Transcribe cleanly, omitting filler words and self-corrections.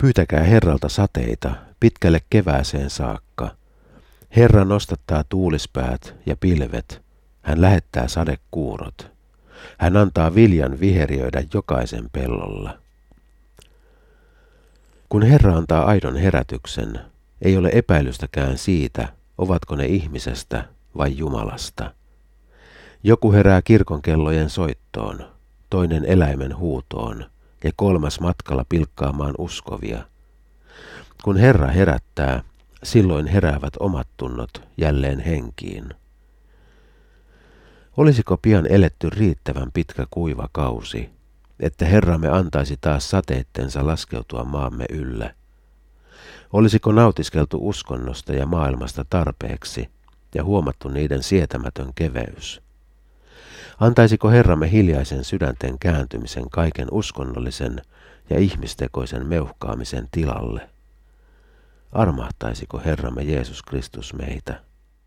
Pyytäkää Herralta sateita pitkälle kevääseen saakka. Herra nostattaa tuulispäät ja pilvet. Hän lähettää sadekuurot. Hän antaa viljan viheriöidä jokaisen pellolla. Kun Herra antaa aidon herätyksen, ei ole epäilystäkään siitä, ovatko ne ihmisestä vai Jumalasta. Joku herää kirkonkellojen soittoon, toinen eläimen huutoon ja kolmas matkalla pilkkaamaan uskovia. Kun Herra herättää, silloin heräävät omat tunnot jälleen henkiin. Olisiko pian eletty riittävän pitkä kuiva kausi, että Herramme antaisi taas sateittensa laskeutua maamme ylle? Olisiko nautiskeltu uskonnosta ja maailmasta tarpeeksi ja huomattu niiden sietämätön keveys? Antaisiko Herramme hiljaisen sydänten kääntymisen kaiken uskonnollisen ja ihmistekoisen meuhkaamisen tilalle? Armahtaisiko Herramme Jeesus Kristus meitä?